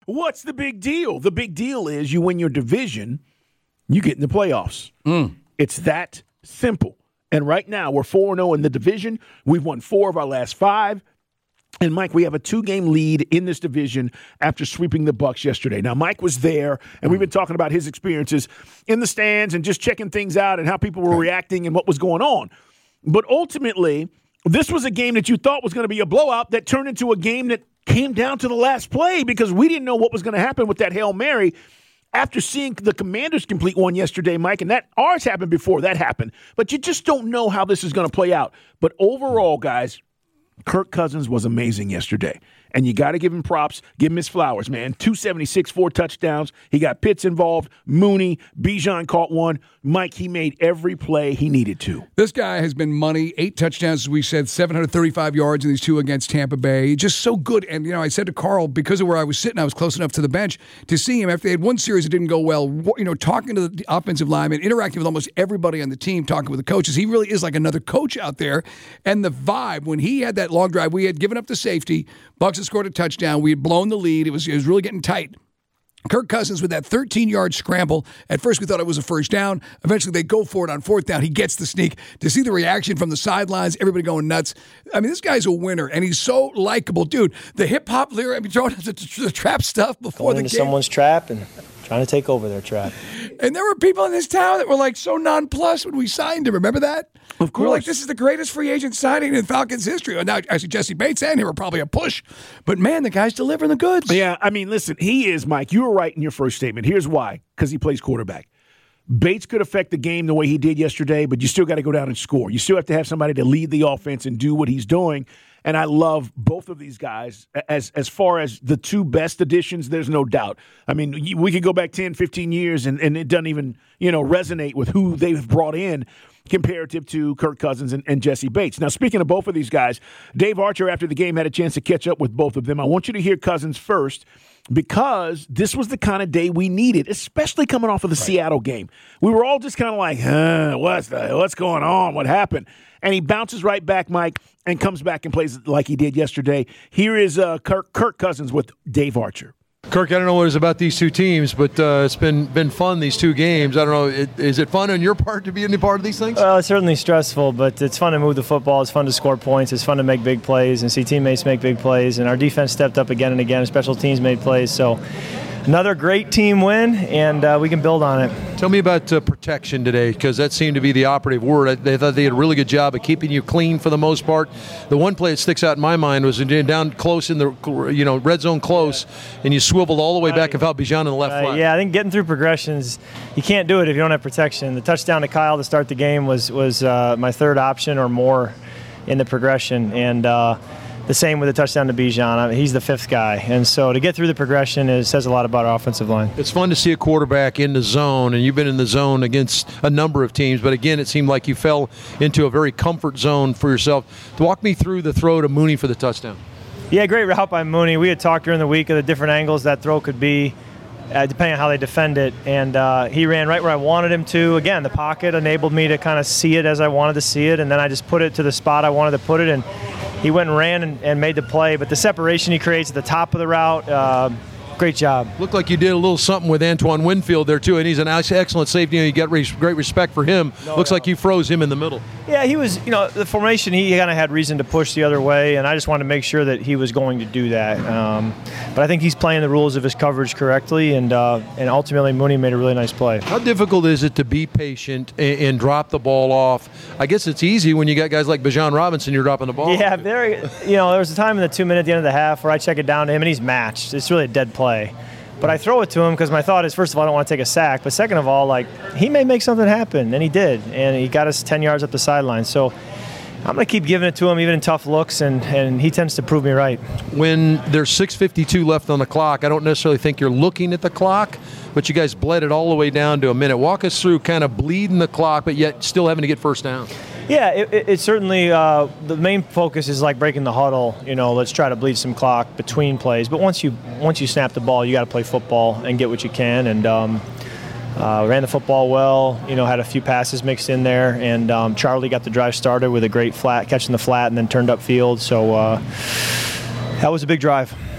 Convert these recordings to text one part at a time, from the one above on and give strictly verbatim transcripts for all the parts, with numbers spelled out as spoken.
What's the big deal? The big deal is you win your division, you get in the playoffs. Mm. It's that simple. And right now, we're four and oh in the division. We've won four of our last five. And, Mike, we have a two-game lead in this division after sweeping the Bucs yesterday. Now, Mike was there, and we've been talking about his experiences in the stands and just checking things out and how people were reacting and what was going on. But ultimately, this was a game that you thought was going to be a blowout that turned into a game that came down to the last play because we didn't know what was going to happen with that Hail Mary after seeing the Commanders complete one yesterday, Mike, and that ours happened before that happened. But you just don't know how this is going to play out. But overall, guys, Kirk Cousins was amazing yesterday. And you got to give him props. Give him his flowers, man. two seventy-six, four touchdowns. He got Pitts involved. Mooney. Bijan caught one. Mike, he made every play he needed to. This guy has been money. Eight touchdowns, as we said, seven hundred thirty-five yards in these two against Tampa Bay. Just so good. And, you know, I said to Carl, because of where I was sitting, I was close enough to the bench to see him after they had one series that didn't go well, you know, talking to the offensive lineman, interacting with almost everybody on the team, talking with the coaches. He really is like another coach out there. And the vibe, when he had that long drive, we had given up the safety. Bucs had scored a touchdown. We had blown the lead. It was, it was really getting tight. Kirk Cousins with that thirteen-yard scramble. At first, we thought it was a first down. Eventually, they go for it on fourth down. He gets the sneak. To see the reaction from the sidelines, everybody going nuts. I mean, this guy's a winner, and he's so likable. Dude, the hip-hop lyric, I mean, throwing the, the, the trap stuff before Going the into game. someone's trap and trying to take over their trap. And there were people in this town that were like so nonplussed when we signed him. Remember that? Of course. We were like, this is the greatest free agent signing in Falcons history. Well, now, actually, Jesse Bates and him were probably a push. But, man, the guy's delivering the goods. Yeah, I mean, listen, he is, Mike, you were right in your first statement. Here's why, because he plays quarterback. Bates could affect the game the way he did yesterday, but you still got to go down and score. You still have to have somebody to lead the offense and do what he's doing. And I love both of these guys. As as far as the two best additions, there's no doubt. I mean, we could go back ten, fifteen years, and, and it doesn't even, you know, resonate with who they've brought in comparative to Kirk Cousins and, and Jesse Bates. Now, speaking of both of these guys, Dave Archer, after the game, had a chance to catch up with both of them. I want you to hear Cousins first because this was the kind of day we needed, especially coming off of the right. Seattle game. We were all just kind of like, huh, what's, the, what's going on? What happened? And he bounces right back, Mike, and comes back and plays like he did yesterday. Here is uh, Kirk, Kirk Cousins with Dave Archer. Kirk, I don't know what it is about these two teams, but uh, it's been been fun, these two games. I don't know, it, is it fun on your part to be any part of these things? Well, it's certainly stressful, but it's fun to move the football. It's fun to score points. It's fun to make big plays and see teammates make big plays. And our defense stepped up again and again. Special teams made plays. So another great team win, and uh, we can build on it. Tell me about uh, protection today, because that seemed to be the operative word. They thought they did a really good job of keeping you clean for the most part. The one play that sticks out in my mind was down close in the you know red zone close, yeah. and you swiveled all the way back and found Bijan in the left uh, flat. Yeah, I think getting through progressions, you can't do it if you don't have protection. The touchdown to Kyle to start the game was, was uh, my third option or more in the progression, and uh, the same with the touchdown to Bijan. I mean, he's the fifth guy. And so to get through the progression is, says a lot about our offensive line. It's fun to see a quarterback in the zone, and you've been in the zone against a number of teams. But, again, it seemed like you fell into a very comfort zone for yourself. Walk me through the throw to Mooney for the touchdown. Yeah, great route by Mooney. We had talked during the week of the different angles that throw could be, uh, depending on how they defend it. And uh, he ran right where I wanted him to. Again, the pocket enabled me to kind of see it as I wanted to see it, and then I just put it to the spot I wanted to put it in. He went and ran and, and made the play, but the separation he creates at the top of the route, uh, great job. Looked like you did a little something with Antoine Winfield there, too, and he's an excellent safety. You got great respect for him. No, Looks no. like you froze him in the middle. Yeah, he was, you know, the formation, he kind of had reason to push the other way, and I just wanted to make sure that he was going to do that. Um, but I think he's playing the rules of his coverage correctly, and uh, and ultimately Mooney made a really nice play. How difficult is it to be patient and, and drop the ball off? I guess it's easy when you got guys like Bijan Robinson, you're dropping the ball. Yeah, very. You know, there was a time in the two minute at the end of the half where I check it down to him, and he's matched. It's really a dead play. But I throw it to him because my thought is, first of all, I don't want to take a sack. But second of all, like, he may make something happen, and he did. And he got us ten yards up the sideline. So I'm going to keep giving it to him, even in tough looks, and, and he tends to prove me right. When there's six fifty-two left on the clock, I don't necessarily think you're looking at the clock, but you guys bled it all the way down to a minute. Walk us through kind of bleeding the clock, but yet still having to get first down. Yeah, it, it, it certainly, uh, the main focus is like breaking the huddle. You know, let's try to bleed some clock between plays. But once you once you snap the ball, you got to play football and get what you can. And um, uh, ran the football well. You know, had a few passes mixed in there. And um, Charlie got the drive started with a great flat, catching the flat and then turned upfield. So uh, that was a big drive.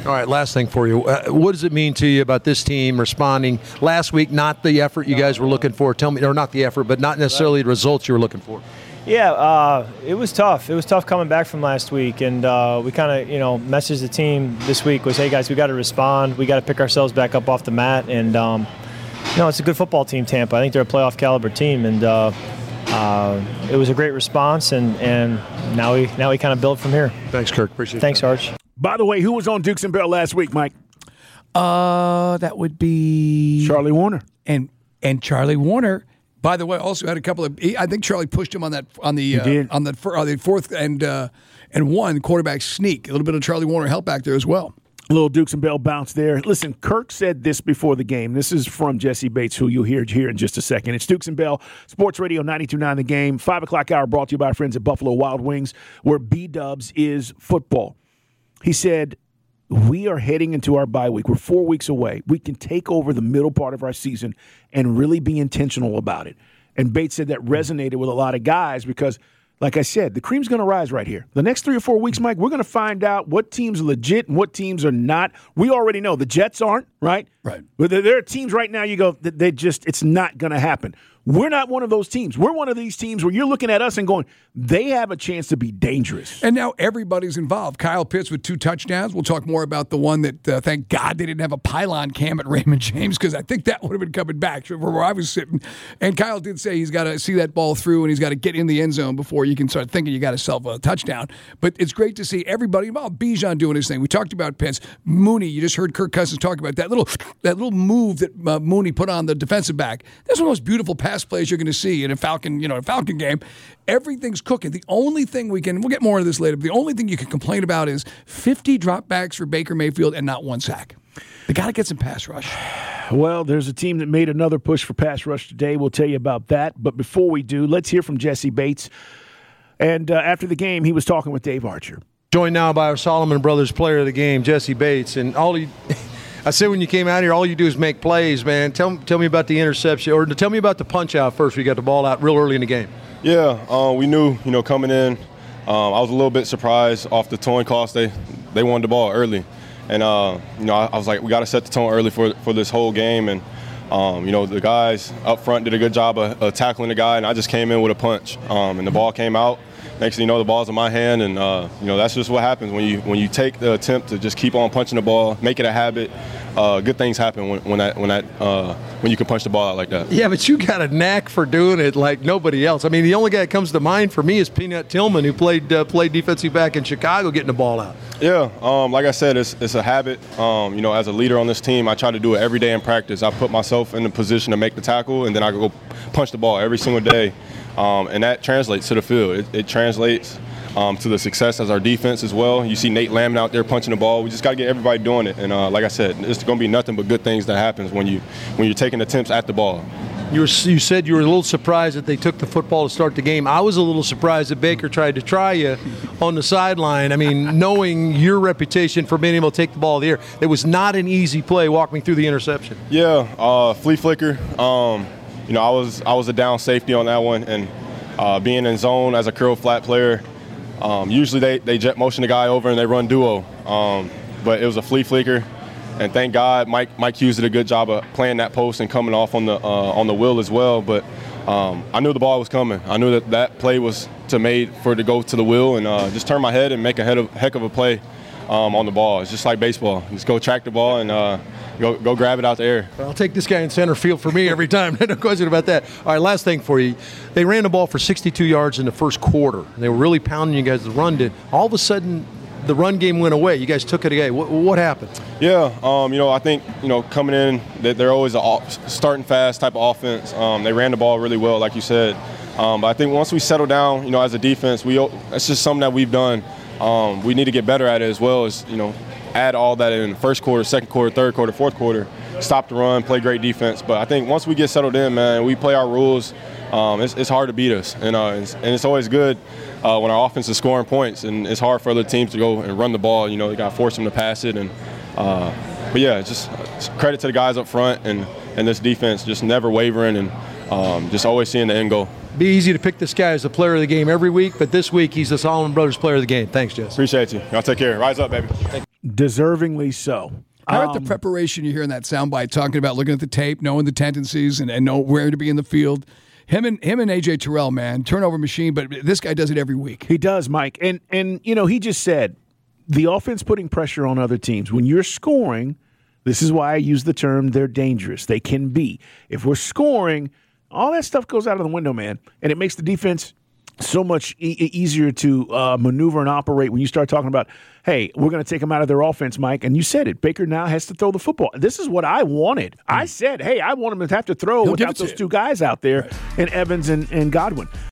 All right, last thing for you. Uh, what does it mean to you about this team responding last week? Not the effort you guys were looking for. Tell me, or not the effort, but not necessarily the results you were looking for. Yeah, uh, it was tough. It was tough coming back from last week, and uh, we kind of, you know, messaged the team this week was, hey guys, we got to respond. We got to pick ourselves back up off the mat, and um, you know, it's a good football team, Tampa. I think they're a playoff caliber team, and uh, uh, it was a great response, and, and now we now we kind of build from here. Thanks, Kirk. Appreciate it. Thanks, Arch. By the way, who was on Dukes and Bell last week, Mike? Uh, that would be Charlie Warner. and and Charlie Warner. By the way, also had a couple of. I think Charlie pushed him on that on the uh, did. on the, on the fourth and uh, and one quarterback sneak. A little bit of Charlie Warner help back there as well. A little Dukes and Bell bounce there. Listen, Kirk said this before the game. This is from Jesse Bates, who you'll hear here in just a second. It's Dukes and Bell, Sports Radio ninety-two point nine The Game. Five o'clock hour brought to you by our friends at Buffalo Wild Wings, where B-Dubs is football. He said, we are heading into our bye week. We're four weeks away. We can take over the middle part of our season and really be intentional about it. And Bates said that resonated with a lot of guys because, like I said, the cream's going to rise right here. The next three or four weeks, Mike, we're going to find out what teams are legit and what teams are not. We already know the Jets aren't, right? Right. But there are teams right now you go, they just, it's not going to happen. We're not one of those teams. We're one of these teams where you're looking at us and going, they have a chance to be dangerous. And now everybody's involved. Kyle Pitts with two touchdowns. We'll talk more about the one that, uh, thank God, they didn't have a pylon cam at Raymond James because I think that would have been coming back from where I was sitting. And Kyle did say he's got to see that ball through and he's got to get in the end zone before you can start thinking you got yourself a touchdown. But it's great to see everybody involved. Bijan doing his thing. We talked about Pitts. Mooney, you just heard Kirk Cousins talk about that little that little move that uh, Mooney put on the defensive back. That's one of the most beautiful pass plays you're going to see in a Falcon, you know, a Falcon game. Everything's cooking. The only thing we can, we'll get more into this later, but the only thing you can complain about is fifty dropbacks for Baker Mayfield and not one sack. They got to get some pass rush. Well, there's a team that made another push for pass rush today. We'll tell you about that. But before we do, let's hear from Jesse Bates. And uh, after the game, he was talking with Dave Archer. Joined now by our Solomon Brothers player of the game, Jesse Bates. And all he, I said when you came out here, all you do is make plays, man. Tell, tell me about the interception, or tell me about the punch out first. We got the ball out real early in the game. Yeah, uh, we knew, you know, coming in, um, I was a little bit surprised off the towing cost. They they wanted the ball early. And, uh, you know, I, I was like, we got to set the tone early for for this whole game. And, um, you know, the guys up front did a good job of, of tackling the guy, and I just came in with a punch. Um, and the ball came out. Next thing you know, the ball's in my hand, and uh, you know that's just what happens when you when you take the attempt to just keep on punching the ball, make it a habit. Uh, good things happen when, when that when that uh, when you can punch the ball out like that. Yeah, but you got a knack for doing it like nobody else. I mean, the only guy that comes to mind for me is Peanut Tillman, who played uh, played defensive back in Chicago, getting the ball out. Yeah, um, like I said, it's it's a habit. Um, you know, as a leader on this team, I try to do it every day in practice. I put myself in the position to make the tackle, and then I go punch the ball every single day. Um, and that translates to the field. It, it translates um, to the success as our defense as well. You see Nate Lamb out there punching the ball. We just got to get everybody doing it. And uh, like I said, it's going to be nothing but good things that happens when you when you're taking attempts at the ball. You, were, you said you were a little surprised that they took the football to start the game. I was a little surprised that Baker tried to try you on the sideline. I mean, knowing your reputation for being able to take the ball in the air, it was not an easy play. Walk me through the interception. Yeah, uh, flea flicker. Um, You know, I was I was a down safety on that one, and uh, being in zone as a curl flat player, um, usually they, they jet motion the guy over and they run duo, um, but it was a flea flicker, and thank God Mike Mike Hughes did a good job of playing that post and coming off on the uh, on the wheel as well. But um, I knew the ball was coming. I knew that that play was to made for it to go to the wheel, and uh, just turn my head and make a head of, heck of a play um, on the ball. It's just like baseball. Just go track the ball and. Uh, Go, go grab it out the air. I'll take this guy in center field for me every time. No question about that. All right, last thing for you. They ran the ball for sixty-two yards in the first quarter. They were really pounding you guys. The run did. All of a sudden, the run game went away. You guys took it away. What, what happened? Yeah, um, you know, I think, you know, coming in, they're always a starting fast type of offense. Um, they ran the ball really well, like you said. Um, but I think once we settle down, you know, as a defense, we that's just something that we've done. Um, we need to get better at it as well as, you know, add all that in the first quarter, second quarter, third quarter, fourth quarter, stop the run, play great defense. But I think once we get settled in, man, we play our rules, um, it's, it's hard to beat us. And, uh, it's, and it's always good uh, when our offense is scoring points, and it's hard for other teams to go and run the ball. You know, you got to force them to pass it. And uh, But, yeah, just credit to the guys up front and, and this defense, just never wavering and um, just always seeing the end goal. Be easy to pick this guy as the player of the game every week, but this week he's the Solomon Brothers player of the game. Thanks, Jess. Appreciate you. Y'all take care. Rise up, baby. Thank you. Deservingly so. How about Um, the preparation you hear in that soundbite, talking about looking at the tape, knowing the tendencies, and, and know where to be in the field? Him and him and A J Terrell, man, turnover machine. But this guy does it every week. He does, Mike. And, and you know, he just said the offense putting pressure on other teams. When you're scoring, this is why I use the term they're dangerous. They can be. If we're scoring, all that stuff goes out of the window, man. And it makes the defense so much e- easier to uh, maneuver and operate when you start talking about, hey, we're going to take them out of their offense, Mike. And you said it. Baker now has to throw the football. This is what I wanted. I said, hey, I want him to have to throw He'll give without it to those you. two guys out there, and Evans and, and Godwin.